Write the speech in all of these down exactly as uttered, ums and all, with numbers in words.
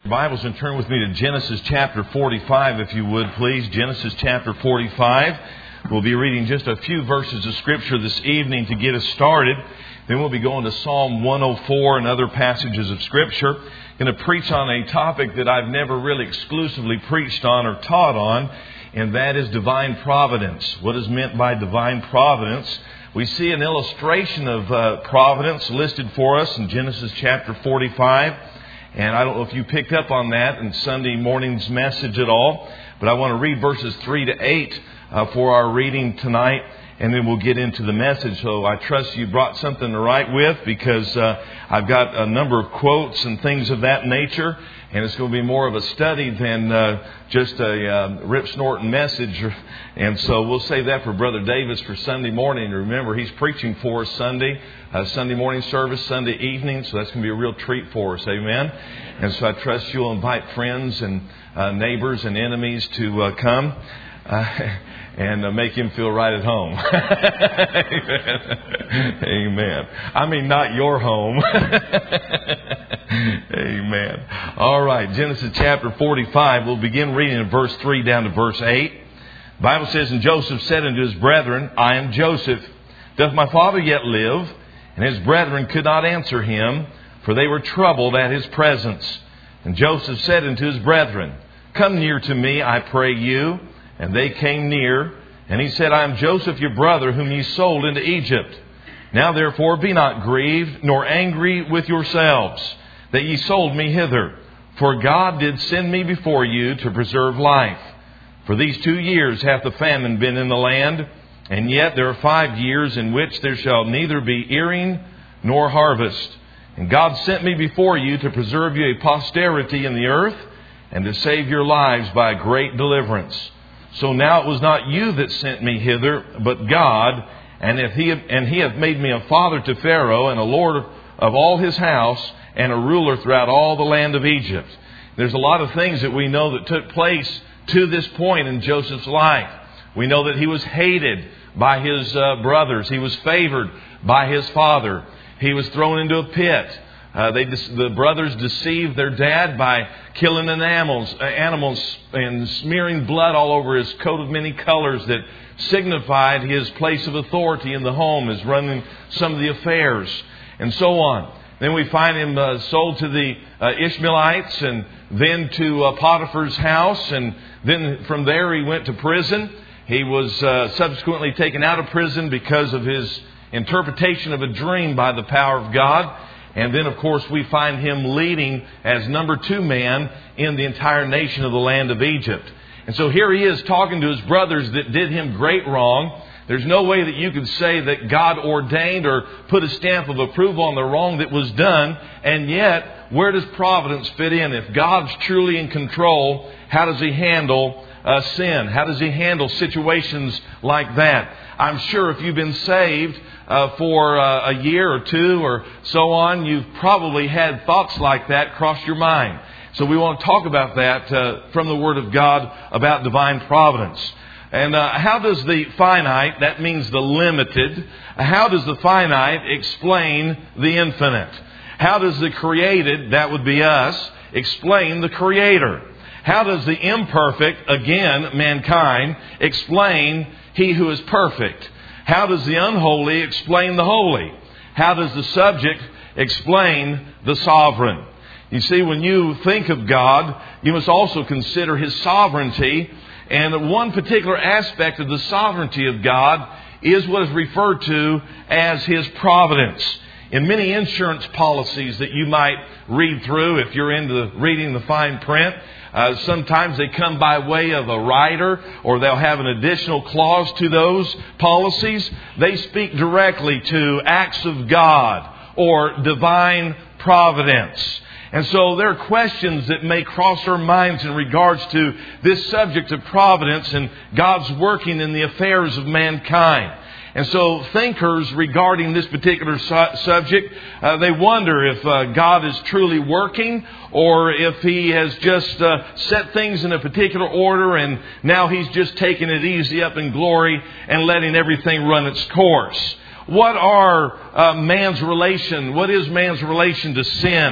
Bibles and turn with me to Genesis chapter forty-five, if you would, please. Genesis chapter forty-five. We'll be reading just a few verses of Scripture this evening to get us started. Then we'll be going to Psalm one oh four and other passages of Scripture. I'm going to preach on a topic that I've never really exclusively preached on or taught on, and that is divine providence. What is meant by divine providence? We see an illustration of uh, providence listed for us in Genesis chapter forty-five. And I don't know if you picked up on that in Sunday morning's message at all, but I want to read verses three to eight uh, for our reading tonight, and then we'll get into the message. So I trust you brought something to write with, because uh, I've got a number of quotes and things of that nature, and it's going to be more of a study than uh, just a uh, rip-snorting message. And so we'll save that for Brother Davis for Sunday morning. Remember, he's preaching for us Sunday, uh, Sunday morning service, Sunday evening, so that's going to be a real treat for us. Amen? And so I trust you'll invite friends and uh, neighbors and enemies to uh, come uh, and uh, make him feel right at home. Amen. Amen. I mean, not your home. Amen. All right, Genesis chapter forty-five. We'll begin reading in verse three down to verse eight. The Bible says, "And Joseph said unto his brethren, I am Joseph. Doth my father yet live? And his brethren could not answer him, for they were troubled at his presence. And Joseph said unto his brethren, Come near to me, I pray you. And they came near. And he said, I am Joseph your brother, whom ye sold into Egypt. Now therefore be not grieved, nor angry with yourselves, that ye sold me hither. For God did send me before you to preserve life. For these two years hath the famine been in the land, and yet there are five years in which there shall neither be earing nor harvest. And God sent me before you to preserve you a posterity in the earth, and to save your lives by a great deliverance. So now it was not you that sent me hither, but God, and if he and he hath made me a father to Pharaoh, and a lord of all his house, and a ruler throughout all the land of Egypt." There's a lot of things that we know that took place to this point in Joseph's life. We know that he was hated by his uh, brothers. He was favored by his father. He was thrown into a pit. Uh, they, the brothers deceived their dad by killing an animals, uh, animals and smearing blood all over his coat of many colors that signified his place of authority in the home, as running some of the affairs, and so on. Then we find him uh, sold to the uh, Ishmaelites, and then to uh, Potiphar's house, and then from there he went to prison. He was uh, subsequently taken out of prison because of his interpretation of a dream by the power of God. And then, of course, we find him leading as number two man in the entire nation of the land of Egypt. And so here he is talking to his brothers that did him great wrong. There's no way that you could say that God ordained or put a stamp of approval on the wrong that was done. And yet, where does providence fit in? If God's truly in control, how does He handle uh, sin? How does He handle situations like that? I'm sure if you've been saved uh, for uh, a year or two or so on, you've probably had thoughts like that cross your mind. So we want to talk about that uh, from the Word of God about divine providence. And uh, how does the finite, that means the limited, how does the finite explain the infinite? How does the created, that would be us, explain the Creator? How does the imperfect, again, mankind, explain He who is perfect? How does the unholy explain the holy? How does the subject explain the sovereign? You see, when you think of God, you must also consider His sovereignty. And one particular aspect of the sovereignty of God is what is referred to as His providence. In many insurance policies that you might read through, if you're into reading the fine print, uh, sometimes they come by way of a rider, or they'll have an additional clause to those policies. They speak directly to acts of God or divine providence. And so there are questions that may cross our minds in regards to this subject of providence and God's working in the affairs of mankind. And so thinkers regarding this particular su- subject, uh, they wonder if uh, God is truly working, or if He has just uh, set things in a particular order and now He's just taking it easy up in glory and letting everything run its course. What are uh, man's relation? What is man's relation to sin?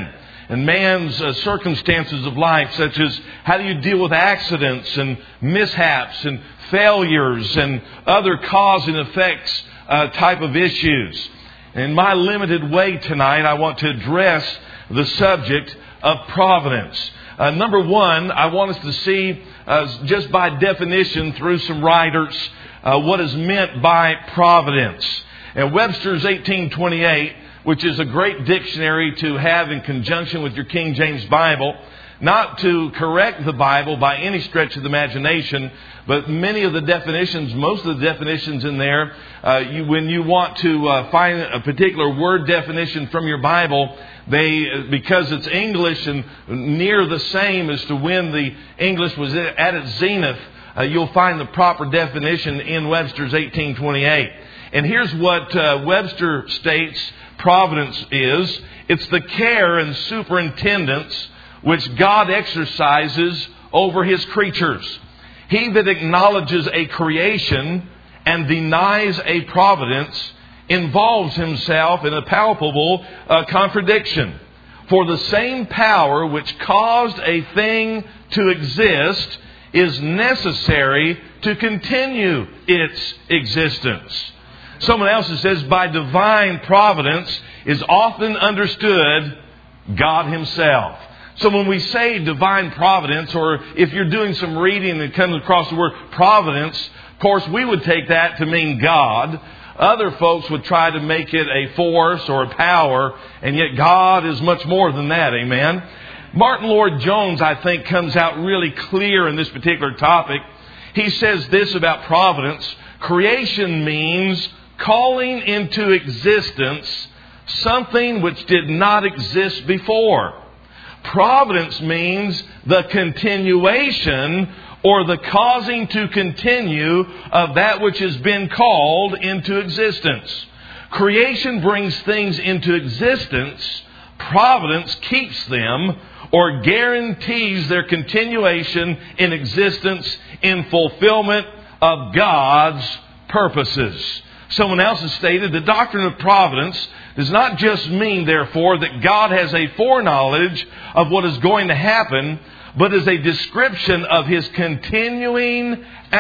and man's uh, circumstances of life, such as how do you deal with accidents and mishaps and failures and other cause and effects uh, type of issues. In my limited way tonight, I want to address the subject of providence. Uh, number one, I want us to see, uh, just by definition through some writers, uh, what is meant by providence. And Webster's eighteen twenty-eight, which is a great dictionary to have in conjunction with your King James Bible, not to correct the Bible by any stretch of the imagination, but many of the definitions, most of the definitions in there, uh, you, when you want to uh, find a particular word definition from your Bible, they, because it's English and near the same as to when the English was at its zenith, uh, you'll find the proper definition in Webster's eighteen twenty-eight. And here's what uh, Webster states providence is. It's the care and superintendence which God exercises over His creatures. He that acknowledges a creation and denies a providence involves himself in a palpable uh, contradiction. For the same power which caused a thing to exist is necessary to continue its existence. Someone else says, by divine providence is often understood God Himself. So when we say divine providence, or if you're doing some reading that comes across the word providence, of course we would take that to mean God. Other folks would try to make it a force or a power, and yet God is much more than that. Amen. Martin Lloyd-Jones, I think, comes out really clear in this particular topic. He says this about providence: creation means calling into existence something which did not exist before. Providence means the continuation or the causing to continue of that which has been called into existence. Creation brings things into existence. Providence keeps them or guarantees their continuation in existence in fulfillment of God's purposes. Someone else has stated the doctrine of providence does not just mean, therefore, that God has a foreknowledge of what is going to happen, but is a description of His continuing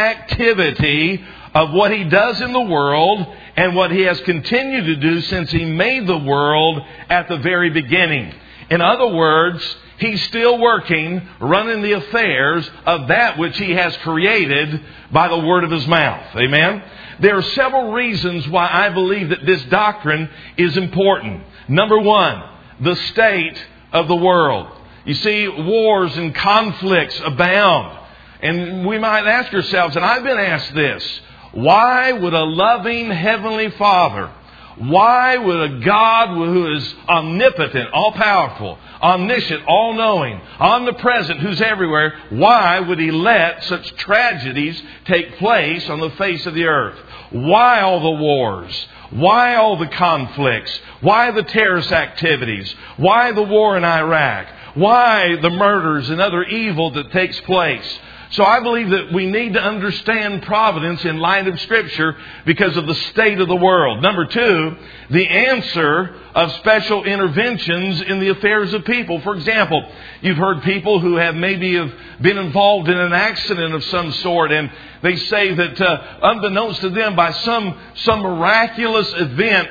activity of what He does in the world and what He has continued to do since He made the world at the very beginning. In other words, He's still working, running the affairs of that which He has created by the word of His mouth. Amen? There are several reasons why I believe that this doctrine is important. Number one, the state of the world. You see, wars and conflicts abound. And we might ask ourselves, and I've been asked this, why would a loving Heavenly Father, why would a God who is omnipotent, all-powerful, omniscient, all-knowing, omnipresent, who's everywhere, why would He let such tragedies take place on the face of the earth? Why all the wars? Why all the conflicts? Why the terrorist activities? Why the war in Iraq? Why the murders and other evil that takes place? So I believe that we need to understand providence in light of Scripture because of the state of the world. Number two, the answer of special interventions in the affairs of people. For example, you've heard people who have maybe have been involved in an accident of some sort, and they say that uh, unbeknownst to them, by some some miraculous event,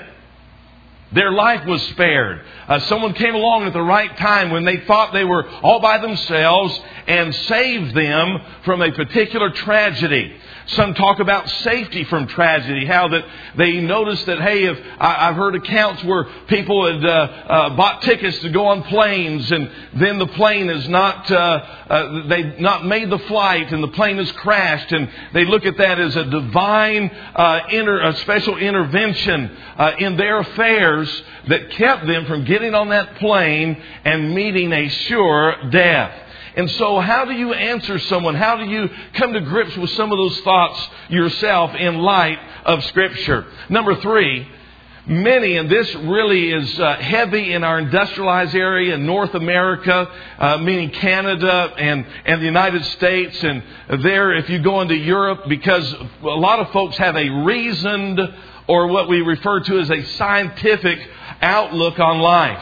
their life was spared. Uh, someone came along at the right time when they thought they were all by themselves and saved them from a particular tragedy. Some talk about safety from tragedy, how that they noticed that, hey, if I, I've heard accounts where people had uh, uh, bought tickets to go on planes, and then the plane is not, uh, uh, they've not made the flight, and the plane has crashed, and they look at that as a divine, uh, inter, a special intervention uh, in their affairs that kept them from getting on that plane and meeting a sure death. And so how do you answer someone? How do you come to grips with some of those thoughts yourself in light of Scripture? Number three, many, and this really is uh, heavy in our industrialized area in North America, uh, meaning Canada and, and the United States. And there, if you go into Europe, because a lot of folks have a reasoned or what we refer to as a scientific outlook on life.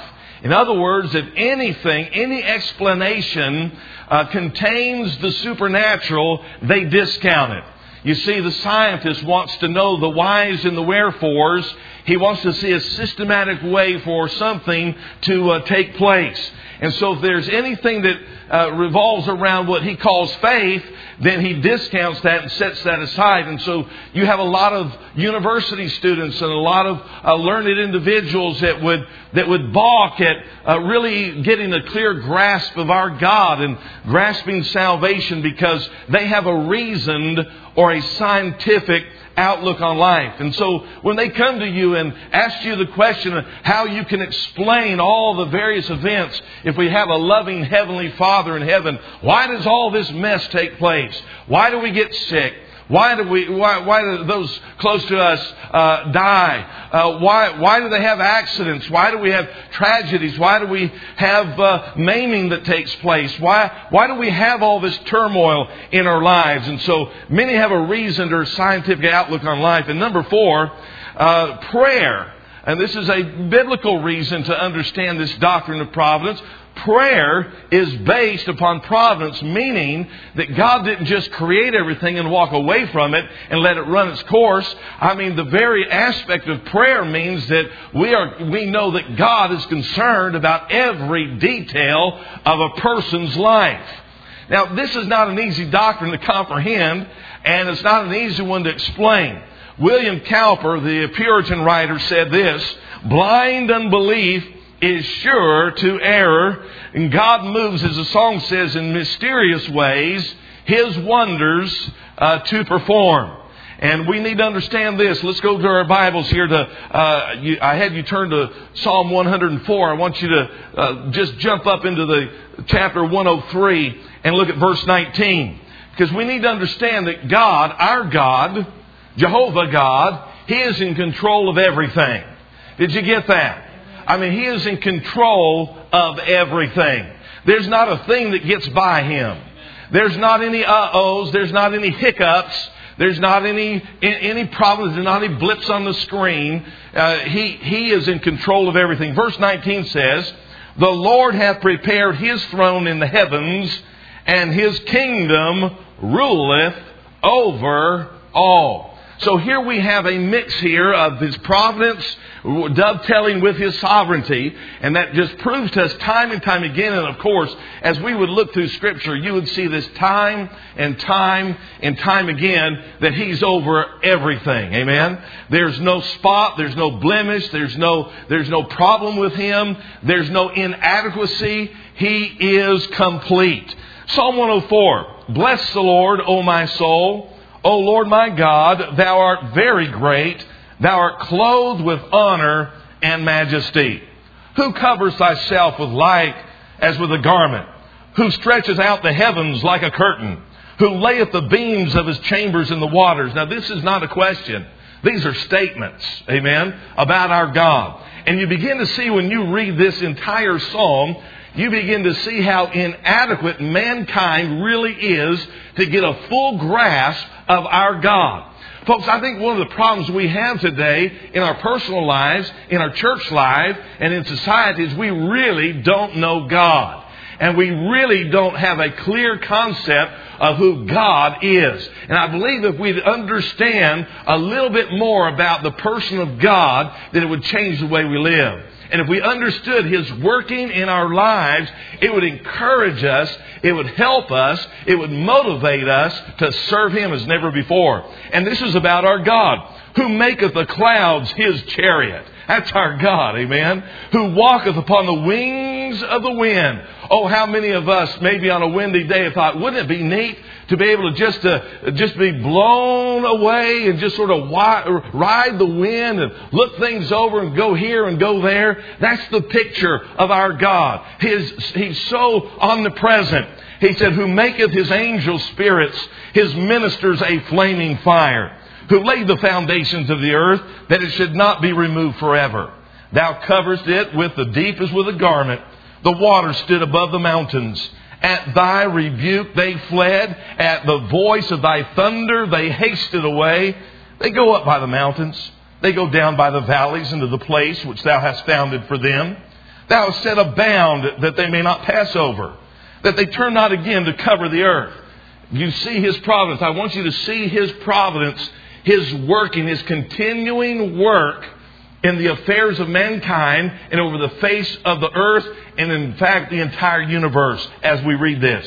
In other words, if anything, any explanation uh, contains the supernatural, they discount it. You see, the scientist wants to know the whys and the wherefores. He wants to see a systematic way for something to uh, take place. And so if there's anything that uh, revolves around what he calls faith, then he discounts that and sets that aside. And so you have a lot of university students and a lot of uh, learned individuals that would that would balk at uh, really getting a clear grasp of our God and grasping salvation because they have a reasoned or a scientific outlook on life. And so when they come to you and ask you the question of how you can explain all the various events, if we have a loving Heavenly Father in heaven, why does all this mess take place? Why do we get sick? Why do we? Why, why do those close to us uh, die? Uh, why? Why do they have accidents? Why do we have tragedies? Why do we have uh, maiming that takes place? Why? Why do we have all this turmoil in our lives? And so many have a reasoned or scientific outlook on life. And number four, uh, prayer. And this is a biblical reason to understand this doctrine of providence. Prayer is based upon providence, meaning that God didn't just create everything and walk away from it and let it run its course. I mean, the very aspect of prayer means that we are we know that God is concerned about every detail of a person's life. Now, this is not an easy doctrine to comprehend, and it's not an easy one to explain. William Cowper, the Puritan writer, said this: blind unbelief is sure to error, and God moves, as the song says, in mysterious ways, His wonders uh, to perform. And we need to understand this. Let's go to our Bibles here. To uh, you, I had you turn to Psalm one hundred four. I want you to uh, just jump up into the chapter one oh three and look at verse nineteen. Because we need to understand that God, our God, Jehovah God, He is in control of everything. Did you get that? I mean, He is in control of everything. There's not a thing that gets by Him. There's not any uh-ohs. There's not any hiccups. There's not any any problems. There's not any blips on the screen. Uh, he, he is in control of everything. Verse nineteen says, the Lord hath prepared His throne in the heavens, and His kingdom ruleth over all. So here we have a mix here of His providence dovetailing with His sovereignty. And that just proves to us time and time again. And of course, as we would look through Scripture, you would see this time and time and time again that He's over everything. Amen? There's no spot. There's no blemish. There's no, there's no problem with Him. There's no inadequacy. He is complete. Psalm one oh four. Bless the Lord, O my soul. O Lord my God, Thou art very great. Thou art clothed with honor and majesty. Who covers Thyself with light as with a garment? Who stretches out the heavens like a curtain? Who layeth the beams of His chambers in the waters? Now this is not a question. These are statements, amen, about our God. And you begin to see when you read this entire psalm, you begin to see how inadequate mankind really is to get a full grasp of our God. Folks, I think one of the problems we have today in our personal lives, in our church life, and in society is we really don't know God. And we really don't have a clear concept of who God is. And I believe if we'd understand a little bit more about the person of God, then it would change the way we live. And if we understood His working in our lives, it would encourage us, it would help us, it would motivate us to serve Him as never before. And this is about our God, who maketh the clouds His chariot. That's our God, amen. Who walketh upon the wings of the wind. Oh, how many of us, maybe on a windy day, have thought, wouldn't it be neat to be able to just uh, just be blown away and just sort of wi- ride the wind and look things over and go here and go there? That's the picture of our God. His, he's so omnipresent. He said, who maketh His angels spirits, His ministers a flaming fire. Who laid the foundations of the earth, that it should not be removed forever. Thou coverest it with the deep as with a garment. The waters stood above the mountains. At Thy rebuke they fled. At the voice of Thy thunder they hasted away. They go up by the mountains. They go down by the valleys into the place which Thou hast founded for them. Thou hast set a bound that they may not pass over, that they turn not again to cover the earth. You see His providence. I want you to see His providence, His working, His continuing work in the affairs of mankind and over the face of the earth and in fact the entire universe as we read this.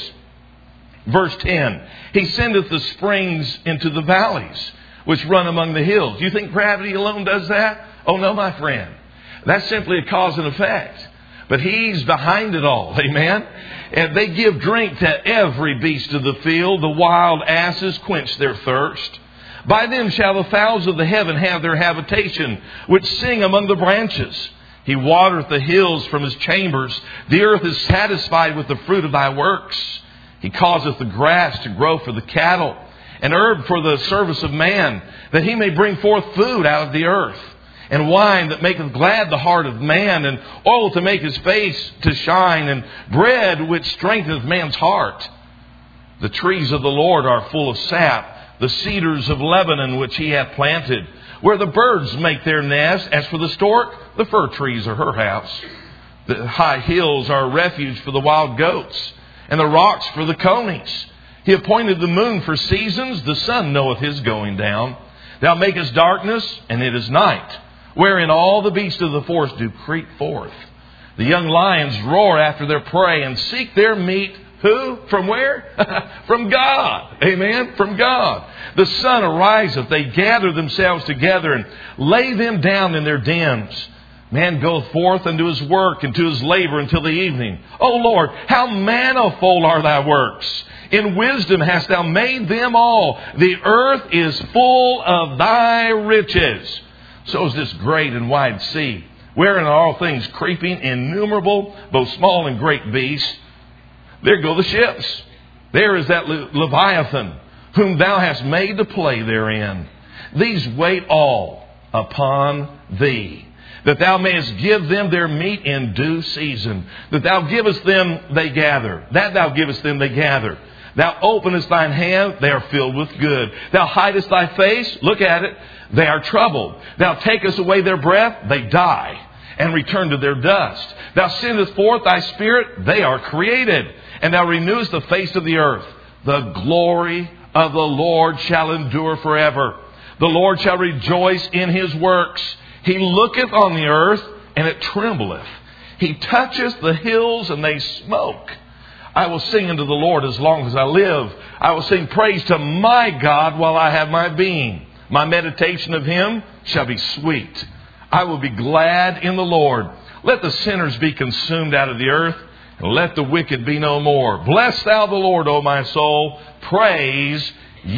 Verse ten, He sendeth the springs into the valleys which run among the hills. Do you think gravity alone does that? Oh no, my friend. That's simply a cause and effect. But He's behind it all. Amen? And they give drink to every beast of the field. The wild asses quench their thirst. By them shall the fowls of the heaven have their habitation, which sing among the branches. He watereth the hills from His chambers. The earth is satisfied with the fruit of Thy works. He causeth the grass to grow for the cattle, and herb for the service of man, that he may bring forth food out of the earth, and wine that maketh glad the heart of man, and oil to make his face to shine, and bread which strengtheneth man's heart. The trees of the Lord are full of sap, the cedars of Lebanon which He hath planted, where the birds make their nest. As for the stork, the fir trees are her house. The high hills are a refuge for the wild goats, and the rocks for the conies. He appointed the moon for seasons, the sun knoweth his going down. Thou makest darkness, and it is night, wherein all the beasts of the forest do creep forth. The young lions roar after their prey, and seek their meat. Who? From where? From God. Amen? From God. The sun ariseth. They gather themselves together and lay them down in their dens. Man goeth forth unto his work and to his labor until the evening. O Lord, how manifold are Thy works! In wisdom hast Thou made them all. The earth is full of Thy riches. So is this great and wide sea, wherein are all things creeping, innumerable, both small and great beasts. There go the ships. There is that Le- Leviathan, whom Thou hast made to play therein. These wait all upon Thee, that Thou mayest give them their meat in due season. That Thou givest them, they gather. That Thou givest them, they gather. Thou openest Thine hand, they are filled with good. Thou hidest Thy face, look at it, they are troubled. Thou takest away their breath, they die, and return to their dust. Thou sendest forth Thy Spirit, they are created. And Thou renewest the face of the earth. The glory of the Lord shall endure forever. The Lord shall rejoice in His works. He looketh on the earth, and it trembleth. He toucheth the hills, and they smoke. I will sing unto the Lord as long as I live. I will sing praise to my God while I have my being. My meditation of Him shall be sweet. I will be glad in the Lord. Let the sinners be consumed out of the earth, and let the wicked be no more. Bless Thou the Lord, O my soul. Praise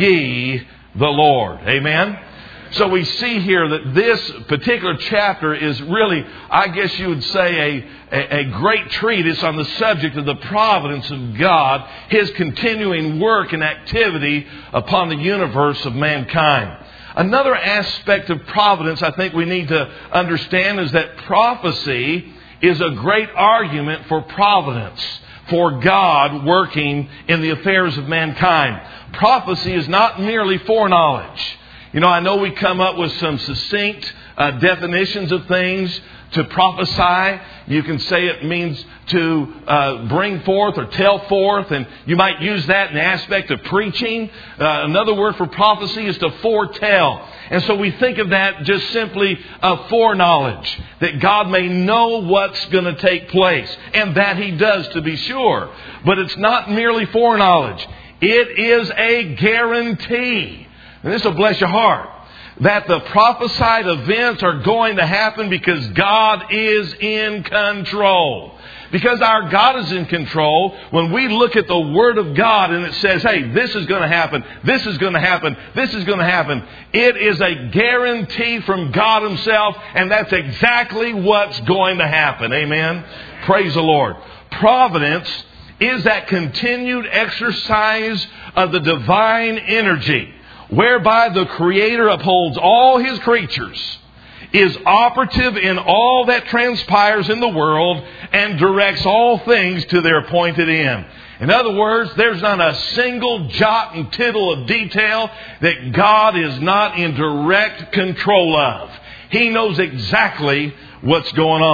ye the Lord. Amen. So we see here that this particular chapter is really, I guess you would say, a, a, a great treatise on the subject of the providence of God, His continuing work and activity upon the universe of mankind. Another aspect of providence I think we need to understand is that prophecy is a great argument for providence, for God working in the affairs of mankind. Prophecy is not merely foreknowledge. You know, I know we come up with some succinct uh, definitions of things. To prophesy, you can say it means to uh, bring forth or tell forth, and you might use that in the aspect of preaching. Uh, another word for prophecy is to foretell. And so we think of that just simply of foreknowledge, that God may know what's going to take place, and that He does, to be sure. But it's not merely foreknowledge. It is a guarantee. And this will bless your heart, that the prophesied events are going to happen because God is in control. Because our God is in control, when we look at the Word of God and it says, hey, this is going to happen, this is going to happen, this is going to happen, it is a guarantee from God Himself, and that's exactly what's going to happen. Amen? Praise the Lord. Providence is that continued exercise of the divine energy, whereby the Creator upholds all His creatures, is operative in all that transpires in the world, and directs all things to their appointed end. In other words, there's not a single jot and tittle of detail that God is not in direct control of. He knows exactly what's going on.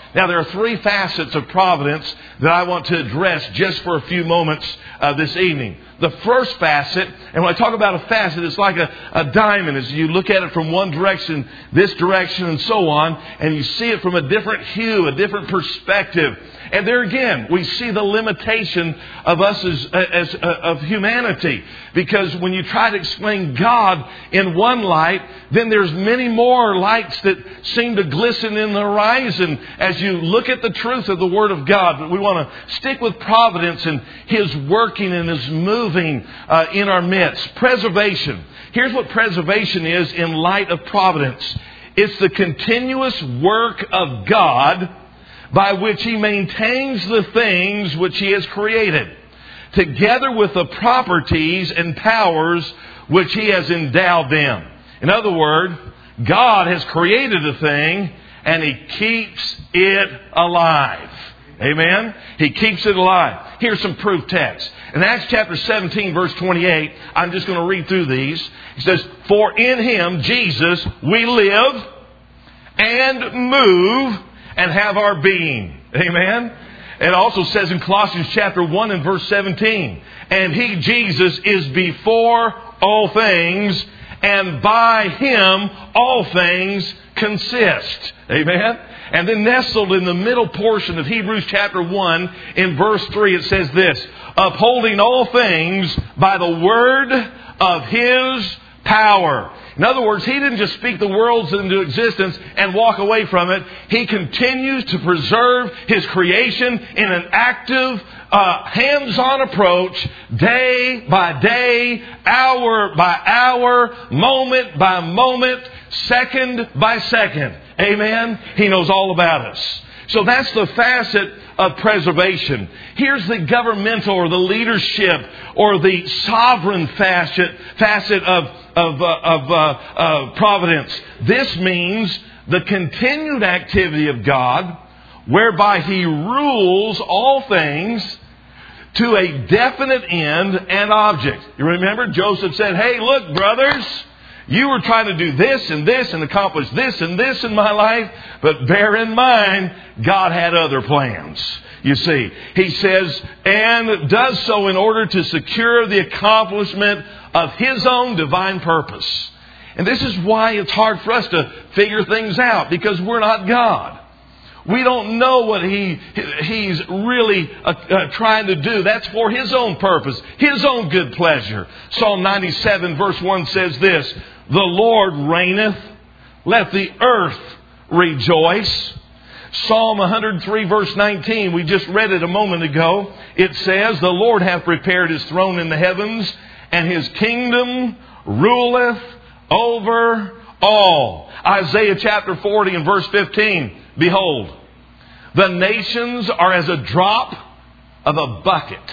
Now, there are three facets of providence that I want to address just for a few moments uh, this evening. The first facet, and when I talk about a facet, it's like a, a diamond. As you look at it from one direction, this direction, and so on, and you see it from a different hue, a different perspective. And there again, we see the limitation of us as, as, as of humanity. Because when you try to explain God in one light, then there's many more lights that seem to glisten in the horizon as you look at the truth of the Word of God. But we want to stick with providence and His working and His moving uh, in our midst. Preservation. Here's what preservation is in light of providence. It's the continuous work of God by which He maintains the things which He has created, together with the properties and powers which He has endowed them. In other words, God has created a thing and He keeps it alive. Amen? He keeps it alive. Here's some proof text. In Acts chapter seventeen, verse twenty-eight, I'm just going to read through these. He says, "For in Him, Jesus, we live and move and have our being." Amen? It also says in Colossians chapter one and verse seventeen, "And He, Jesus, is before all things, and by Him all things consist." Amen? And then nestled in the middle portion of Hebrews chapter one in verse three, it says this, "Upholding all things by the word of His power." In other words, He didn't just speak the worlds into existence and walk away from it. He continues to preserve His creation in an active, uh, hands-on approach, day by day, hour by hour, moment by moment, second by second. Amen? He knows all about us. So that's the facet of preservation. Here's the governmental or the leadership or the sovereign facet, facet of, of, uh, of uh, uh, providence. This means the continued activity of God whereby He rules all things to a definite end and object. You remember Joseph said, "Hey, look, brothers, you were trying to do this and this and accomplish this and this in my life, but bear in mind, God had other plans." You see, He says, and does so in order to secure the accomplishment of His own divine purpose. And this is why it's hard for us to figure things out, because we're not God. We don't know what he He's really uh, uh, trying to do. That's for His own purpose, His own good pleasure. Psalm ninety-seven verse one says this, "The Lord reigneth, let the earth rejoice." Psalm one hundred three verse nineteen, we just read it a moment ago. It says, "The Lord hath prepared His throne in the heavens, and His kingdom ruleth over all." Isaiah chapter forty and verse fifteen, "Behold, the nations are as a drop of a bucket."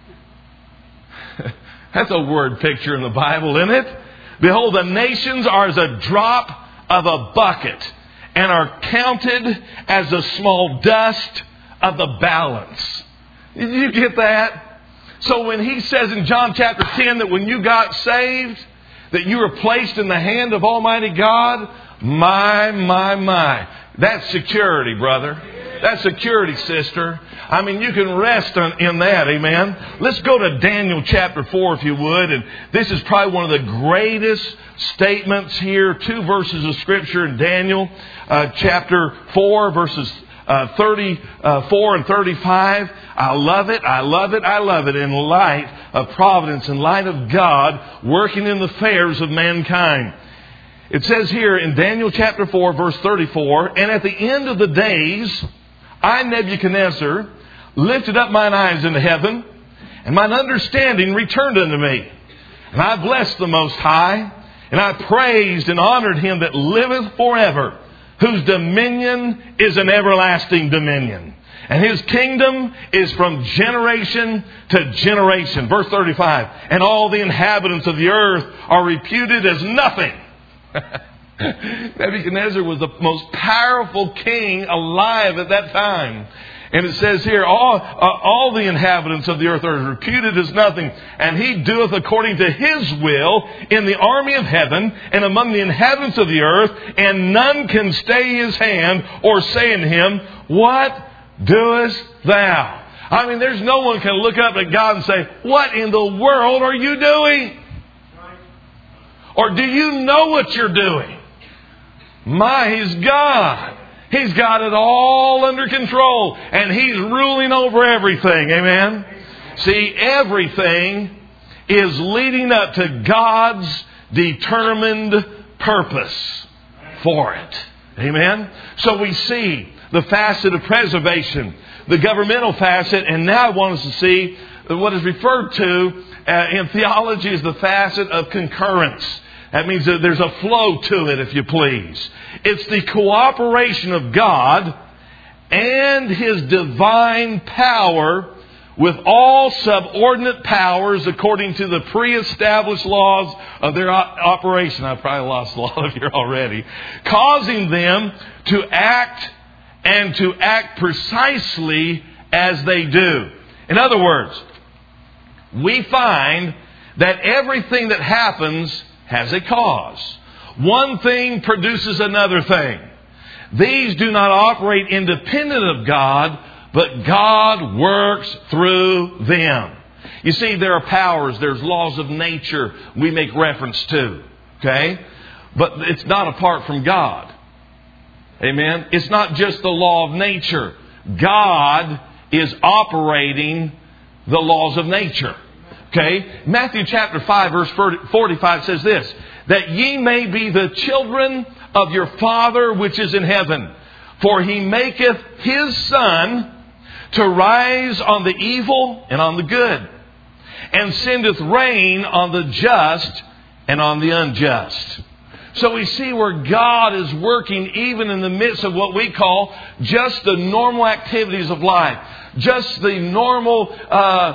That's a word picture in the Bible, isn't it? "Behold, the nations are as a drop of a bucket, and are counted as the small dust of the balance." Did you get that? So when He says in John chapter ten that when you got saved, that you were placed in the hand of Almighty God, my, my, my. That's security, brother. That's security, sister. I mean, you can rest on, in that, amen. Let's go to Daniel chapter four, if you would. And this is probably one of the greatest statements here. Two verses of Scripture in Daniel uh, chapter four, verses uh, thirty-four and thirty-five. I love it, I love it, I love it in light of providence, in light of God working in the affairs of mankind. It says here in Daniel chapter four, verse thirty-four, "And at the end of the days, I, Nebuchadnezzar, lifted up mine eyes into heaven, and mine understanding returned unto me. And I blessed the Most High, and I praised and honored Him that liveth forever, whose dominion is an everlasting dominion. And His kingdom is from generation to generation." Verse thirty-five, "And all the inhabitants of the earth are reputed as nothing." Nebuchadnezzar was the most powerful king alive at that time. And it says here, all, uh, all the inhabitants of the earth are reputed as nothing. And He doeth according to His will in the army of heaven and among the inhabitants of the earth. And none can stay His hand or say unto Him, what doest thou? I mean, there's no one can look up at God and say, what in the world are you doing? Or do you know what you're doing? My, He's God. He's got it all under control. And He's ruling over everything. Amen? See, everything is leading up to God's determined purpose for it. Amen? So we see the facet of preservation, the governmental facet, and now I want us to see what is referred to uh, in theology as the facet of concurrence. That means that there's a flow to it, if you please. It's the cooperation of God and His divine power with all subordinate powers according to the pre-established laws of their operation. I've probably lost a lot of you already. Causing them to act and to act precisely as they do. In other words, we find that everything that happens has a cause. One thing produces another thing. These do not operate independent of God, but God works through them. You see, there are powers, there's laws of nature we make reference to. Okay? But it's not apart from God. Amen? It's not just the law of nature. God is operating the laws of nature. Okay? Matthew chapter five verse forty-five says this, that ye may be the children of your Father which is in heaven. For He maketh His sun to rise on the evil and on the good, and sendeth rain on the just and on the unjust. So we see where God is working even in the midst of what we call just the normal activities of life. Just the normal, uh,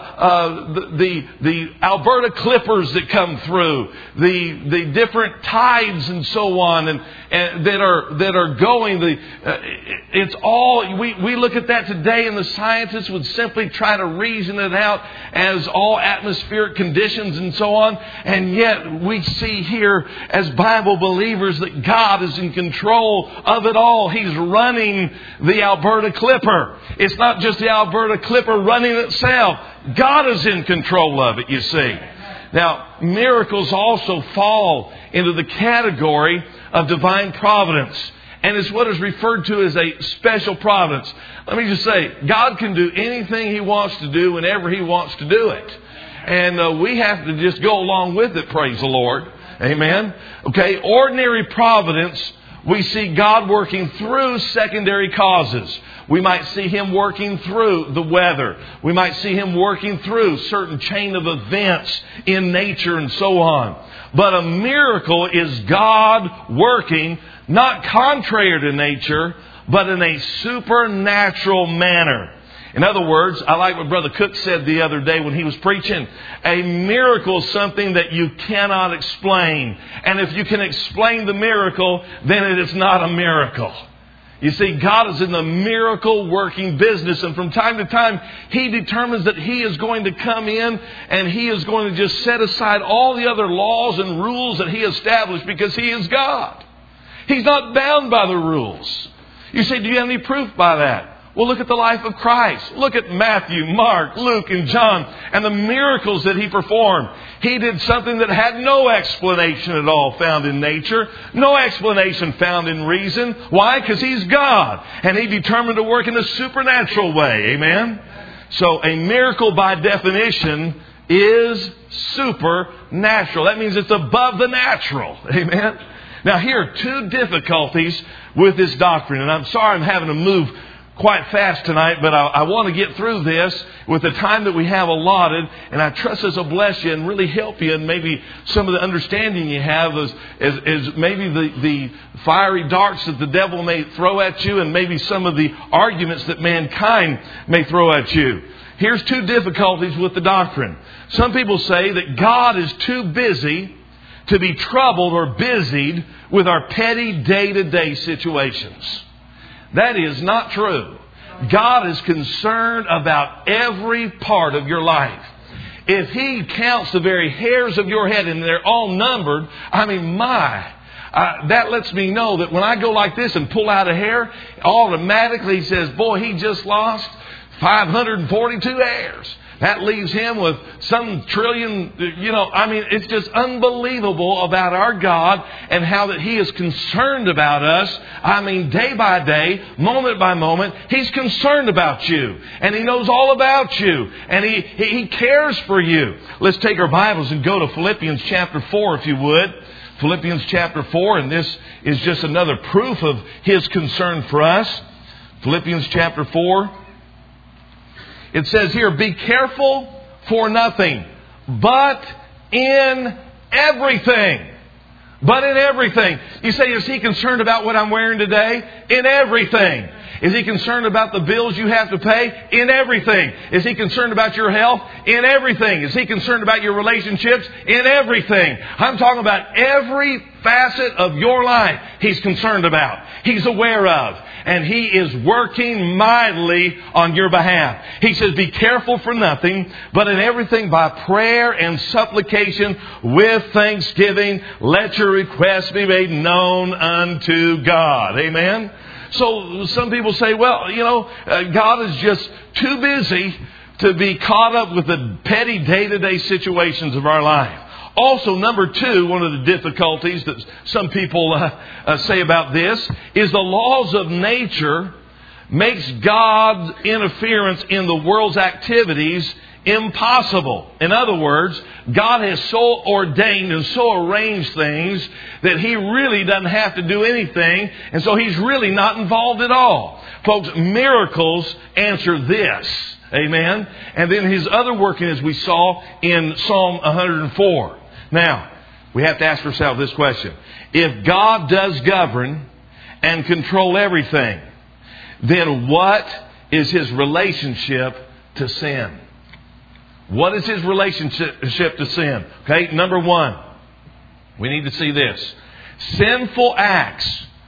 uh, the, the the Alberta Clippers that come through, the the different tides and so on, and, and that are that are going. The uh, it's all we we look at that today, and the scientists would simply try to reason it out as all atmospheric conditions and so on. And yet we see here as Bible believers that God is in control of it all. He's running the Alberta Clipper. It's not just the Alberta Alberta Clipper running itself. God is in control of it, you see. Now, miracles also fall into the category of divine providence. And it's what is referred to as a special providence. Let me just say, God can do anything He wants to do whenever He wants to do it. And uh, we have to just go along with it, praise the Lord. Amen. Okay, ordinary providence, we see God working through secondary causes. We might see Him working through the weather. We might see Him working through certain chain of events in nature and so on. But a miracle is God working, not contrary to nature, but in a supernatural manner. In other words, I like what Brother Cook said the other day when he was preaching. A miracle is something that you cannot explain. And if you can explain the miracle, then it is not a miracle. You see, God is in the miracle working business. And from time to time, He determines that He is going to come in and He is going to just set aside all the other laws and rules that He established because He is God. He's not bound by the rules. You say, do you have any proof by that? Well, look at the life of Christ. Look at Matthew, Mark, Luke, and John and the miracles that He performed. He did something that had no explanation at all found in nature. No explanation found in reason. Why? Because He's God. And He determined to work in a supernatural way. Amen? So a miracle by definition is supernatural. That means it's above the natural. Amen? Now here are two difficulties with this doctrine. And I'm sorry I'm having to move quite fast tonight, but I, I want to get through this with the time that we have allotted, and I trust this will bless you and really help you, and maybe some of the understanding you have is, is, is maybe the, the fiery darts that the devil may throw at you, and maybe some of the arguments that mankind may throw at you. Here's two difficulties with the doctrine. Some people say that God is too busy to be troubled or busied with our petty day-to-day situations. That is not true. God is concerned about every part of your life. If He counts the very hairs of your head and they're all numbered, I mean, my, Uh, that lets me know that when I go like this and pull out a hair, automatically he says, boy, he just lost five hundred forty-two hairs. That leaves him with some trillion, you know, I mean, it's just unbelievable about our God and how that He is concerned about us. I mean, day by day, moment by moment, He's concerned about you. And He knows all about you. And He, He, he cares for you. Let's take our Bibles and go to Philippians chapter four, if you would. Philippians chapter four, and this is just another proof of His concern for us. Philippians chapter four. It says here, be careful for nothing, but in everything. But in everything. You say, is He concerned about what I'm wearing today? In everything. Is He concerned about the bills you have to pay? In everything. Is He concerned about your health? In everything. Is He concerned about your relationships? In everything. I'm talking about every facet of your life He's concerned about. He's aware of. And He is working mightily on your behalf. He says, be careful for nothing, but in everything by prayer and supplication with thanksgiving, let your requests be made known unto God. Amen? So some people say, well, you know, uh, God is just too busy to be caught up with the petty day-to-day situations of our life. Also, number two, one of the difficulties that some people uh, uh, say about this is the laws of nature makes God's interference in the world's activities impossible. In other words, God has so ordained and so arranged things that He really doesn't have to do anything, and so He's really not involved at all. Folks, miracles answer this. Amen. And then His other working, as we saw in Psalm one hundred four. Now, we have to ask ourselves this question. If God does govern and control everything, then what is His relationship to sin? What is His relationship to sin? Okay, number one, we need to see this. Sinful acts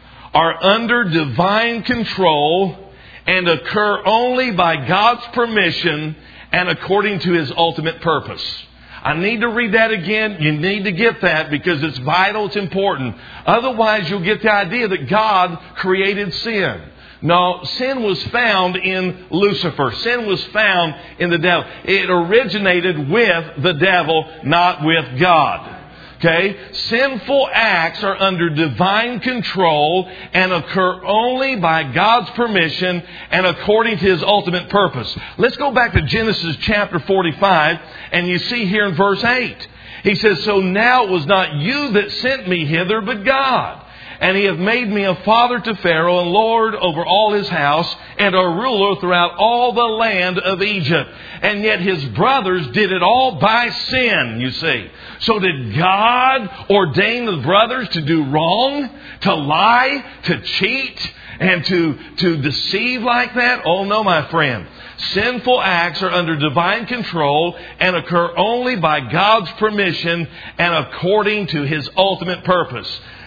are under divine control and occur only by God's permission and according to His ultimate purpose. I need to read that again. You need to get that because it's vital, it's important. Otherwise, you'll get the idea that God created sin. No, sin was found in Lucifer. Sin was found in the devil. It originated with the devil, not with God. Okay? Sinful acts are under divine control and occur only by God's permission and according to His ultimate purpose. Let's go back to Genesis chapter forty-five, and you see here in verse eight. He says, so now it was not you that sent me hither, but God. And He hath made me a father to Pharaoh and Lord over all his house and a ruler throughout all the land of Egypt. And yet his brothers did it all by sin, you see. So did God ordain the brothers to do wrong, to lie, to cheat, and to, to deceive like that? Oh no, my friend. Sinful acts are under divine control and occur only by God's permission and according to His ultimate purpose.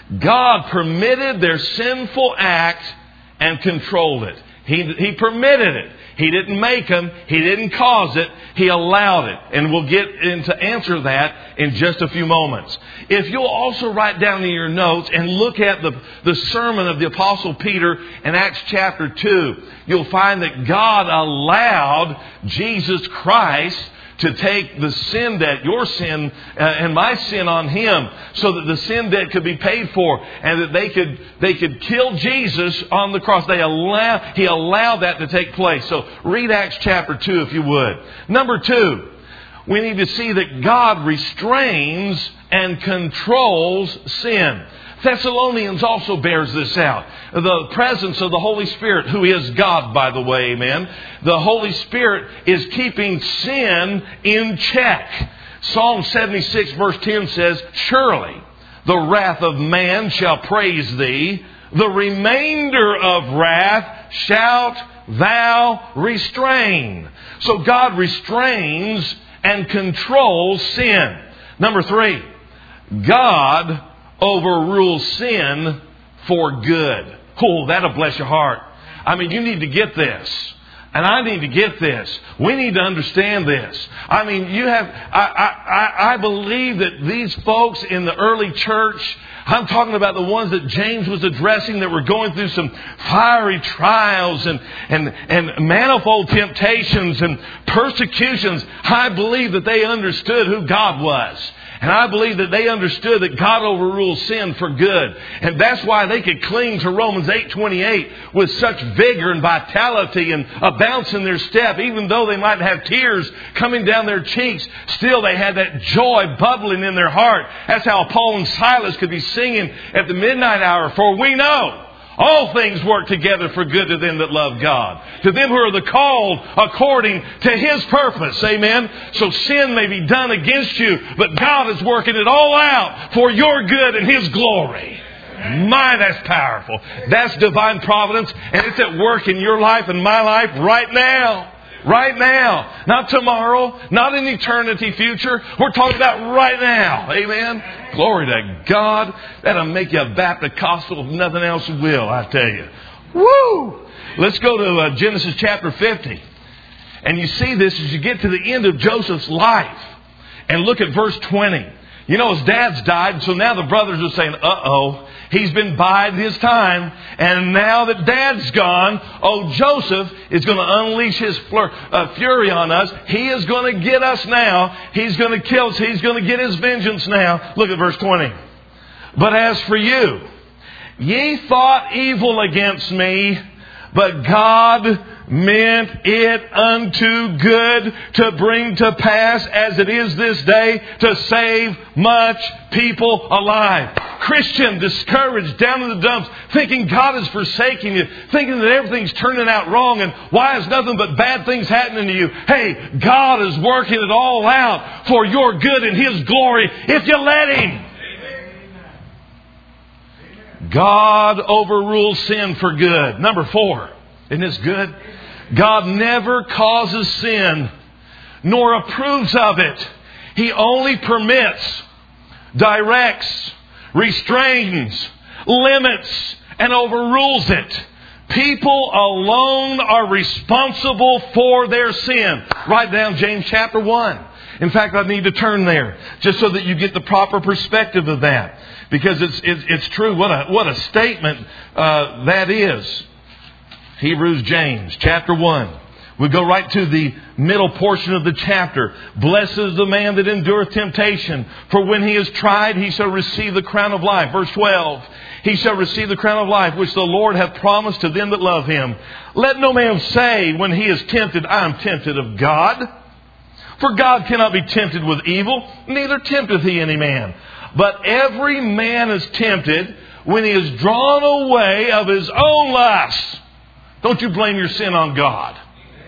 God permitted their sinful act and controlled it. He, he permitted it. He didn't make them. He didn't cause it. He allowed it. And we'll get into answer that in just a few moments. If you'll also write down in your notes and look at the, the sermon of the Apostle Peter in Acts chapter two, you'll find that God allowed Jesus Christ to take the sin debt, your sin uh, and my sin on Him, so that the sin debt could be paid for, and that they could they could kill Jesus on the cross. They allow He allowed that to take place. So read Acts chapter two if you would. Number two, we need to see that God restrains and controls sin. Thessalonians also bears this out. The presence of the Holy Spirit, who is God, by the way, amen. The Holy Spirit is keeping sin in check. Psalm seventy-six verse ten says, surely the wrath of man shall praise Thee. The remainder of wrath shalt Thou restrain. So God restrains and controls sin. Number three, God overrules sin for good. Oh, that'll bless your heart. I mean, you need to get this. And I need to get this. We need to understand this. I mean, you have, I, I, I believe that these folks in the early church, I'm talking about the ones that James was addressing that were going through some fiery trials and, and, and manifold temptations and persecutions. I believe that they understood who God was. And I believe that they understood that God overrules sin for good. And that's why they could cling to Romans eight twenty-eight with such vigor and vitality and a bounce in their step. Even though they might have tears coming down their cheeks, still they had that joy bubbling in their heart. That's how Paul and Silas could be singing at the midnight hour. For we know all things work together for good to them that love God, to them who are the called according to His purpose. Amen. So sin may be done against you, but God is working it all out for your good and His glory. My, that's powerful. That's divine providence, and it's at work in your life and my life right now. Right now. Not tomorrow. Not in eternity future. We're talking about right now. Amen. Glory to God. That'll make you a Baptist Costal if nothing else will, I tell you. Woo! Let's go to uh, Genesis chapter fifty. And you see this as you get to the end of Joseph's life. And look at verse twenty. You know, his dad's died, so now the brothers are saying, uh-oh, he's been biding his time, and now that dad's gone, oh, Joseph is going to unleash his flur- uh, fury on us. He is going to get us now. He's going to kill us. He's going to get his vengeance now. Look at verse twenty. But as for you, ye thought evil against me, but God meant it unto good to bring to pass as it is this day to save much people alive. Christian, discouraged, down in the dumps, thinking God is forsaking you, thinking that everything's turning out wrong and why is nothing but bad things happening to you. Hey, God is working it all out for your good and His glory if you let Him. God overrules sin for good. Number four. Isn't this good? God never causes sin, nor approves of it. He only permits, directs, restrains, limits, and overrules it. People alone are responsible for their sin. Write down James chapter one. In fact, I need to turn there just so that you get the proper perspective of that. Because it's it's, it's true. What a, what a statement uh, that is. Hebrews, James, chapter one. We go right to the middle portion of the chapter. Blessed is the man that endureth temptation, for when he is tried, he shall receive the crown of life. Verse twelve. He shall receive the crown of life, which the Lord hath promised to them that love Him. Let no man say when he is tempted, I am tempted of God. For God cannot be tempted with evil, neither tempteth He any man. But every man is tempted when he is drawn away of his own lust. Don't you blame your sin on God.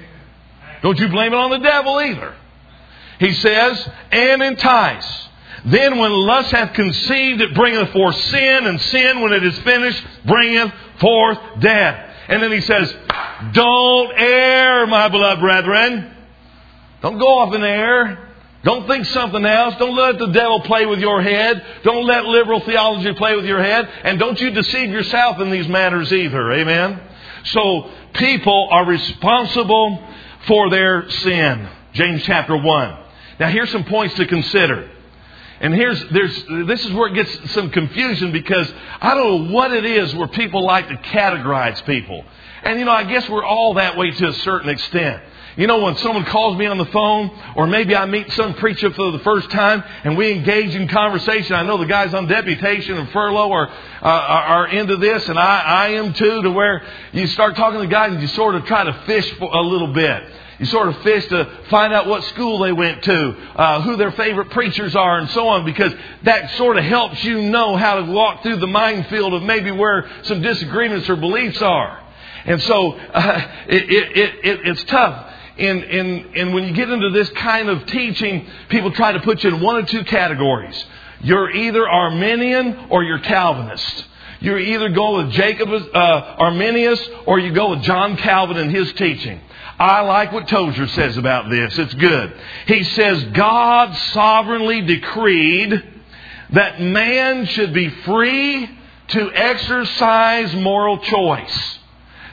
Don't you blame it on the devil either. He says, and entice. Then when lust hath conceived, it bringeth forth sin, and sin, when it is finished, bringeth forth death. And then he says, don't err, my beloved brethren. Don't go off in the air. Don't think something else. Don't let the devil play with your head. Don't let liberal theology play with your head. And don't you deceive yourself in these matters either. Amen? So people are responsible for their sin. James chapter one. Now here's some points to consider. And here's there's this is where it gets some confusion, because I don't know what it is where people like to categorize people. And you know, I guess we're all that way to a certain extent. You know, when someone calls me on the phone, or maybe I meet some preacher for the first time and we engage in conversation. I know the guys on deputation and furlough are, uh, are into this, and I, I am too, to where you start talking to the guys and you sort of try to fish for a little bit. You sort of fish to find out what school they went to, uh, who their favorite preachers are, and so on, because that sort of helps you know how to walk through the minefield of maybe where some disagreements or beliefs are. And so uh, it, it, it, it's tough. And, and, and when you get into this kind of teaching, people try to put you in one of two categories. You're either Arminian or you're Calvinist. You either go with Jacob uh, Arminius or you go with John Calvin and his teaching. I like what Tozer says about this. It's good. He says, God sovereignly decreed that man should be free to exercise moral choice.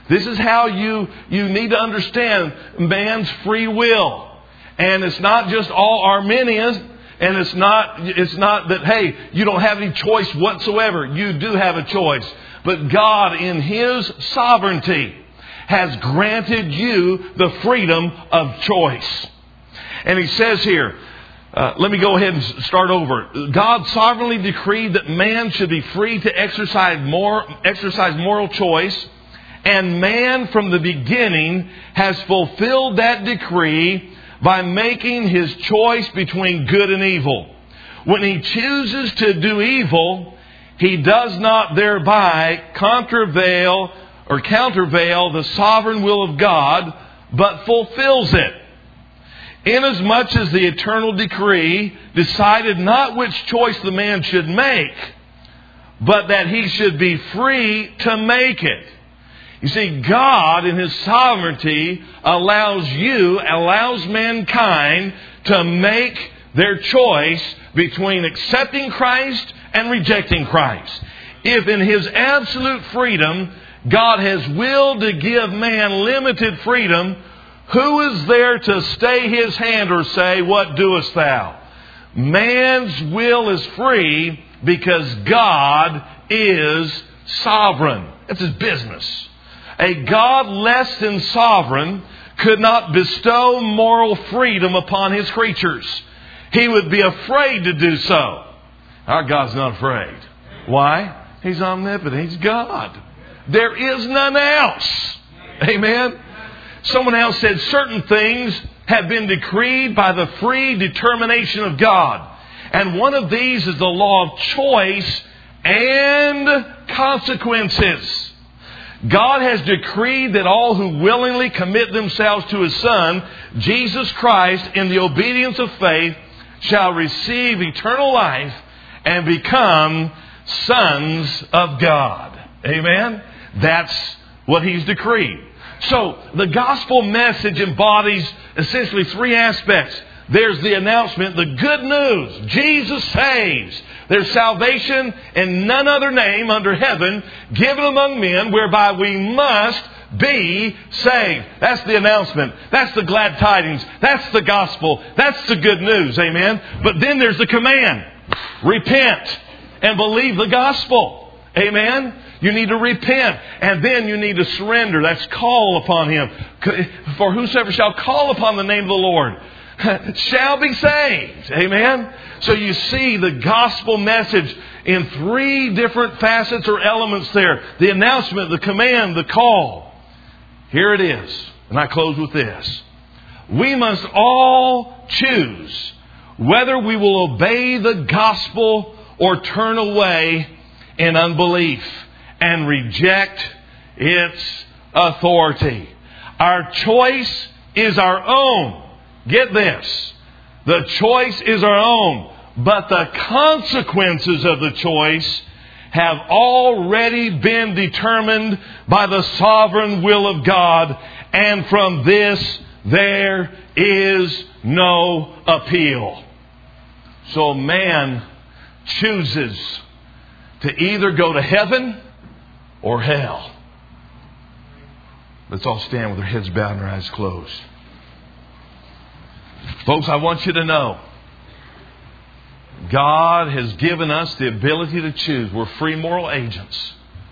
This is how you, you need to understand man's free will. And it's not just all Arminian. And it's not, it's not that, hey, you don't have any choice whatsoever. You do have a choice. But God, in His sovereignty, has granted you the freedom of choice. And He says here, uh, let me go ahead and start over. God sovereignly decreed that man should be free to exercise more, exercise moral choice. And man from the beginning has fulfilled that decree by making his choice between good and evil. When he chooses to do evil, he does not thereby contravail or countervail the sovereign will of God, but fulfills it. Inasmuch as the eternal decree decided not which choice the man should make, but that he should be free to make it. You see, God in His sovereignty allows you, allows mankind to make their choice between accepting Christ and rejecting Christ. If in His absolute freedom, God has willed to give man limited freedom, who is there to stay His hand or say, "What doest thou?" Man's will is free because God is sovereign. That's His business. A God less than sovereign could not bestow moral freedom upon His creatures. He would be afraid to do so. Our God's not afraid. Why? He's omnipotent. He's God. There is none else. Amen? Someone else said certain things have been decreed by the free determination of God. And one of these is the law of choice and consequences. God has decreed that all who willingly commit themselves to His Son, Jesus Christ, in the obedience of faith, shall receive eternal life and become sons of God. Amen? That's what He's decreed. So, the gospel message embodies essentially three aspects. There's the announcement, the good news. Jesus saves. There's salvation in none other name under heaven given among men whereby we must be saved. That's the announcement. That's the glad tidings. That's the gospel. That's the good news. Amen. But then there's the command. Repent and believe the gospel. Amen. You need to repent. And then you need to surrender. That's call upon Him. For whosoever shall call upon the name of the Lord shall be saved. Amen. So you see the gospel message in three different facets or elements there. The announcement, the command, the call. Here it is. And I close with this. We must all choose whether we will obey the gospel or turn away in unbelief and reject its authority. Our choice is our own. Get this. The choice is our own. But the consequences of the choice have already been determined by the sovereign will of God. And from this, there is no appeal. So man chooses to either go to heaven or hell. Let's all stand with our heads bowed and our eyes closed. Folks, I want you to know, God has given us the ability to choose. We're free moral agents.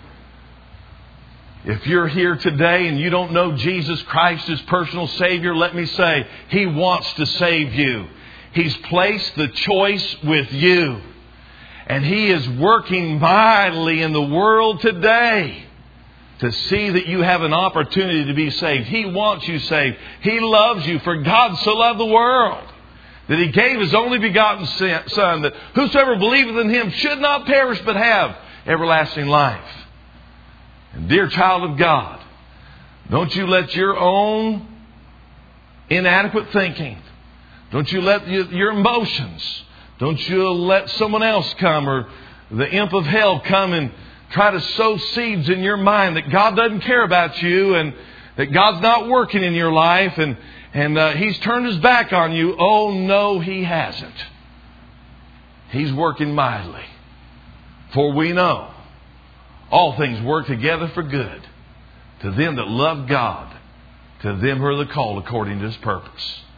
If you're here today and you don't know Jesus Christ as personal Savior, let me say, He wants to save you. He's placed the choice with you. And He is working mightily in the world today to see that you have an opportunity to be saved. He wants you saved. He loves you. For God so loved the world that He gave His only begotten Son, that whosoever believeth in Him should not perish but have everlasting life. And dear child of God, don't you let your own inadequate thinking, don't you let your emotions, don't you let someone else come or the imp of hell come and try to sow seeds in your mind that God doesn't care about you and that God's not working in your life and, and uh, He's turned His back on you. Oh, no, He hasn't. He's working mightily. For we know all things work together for good To them that love God, to them who are the called according to His purpose.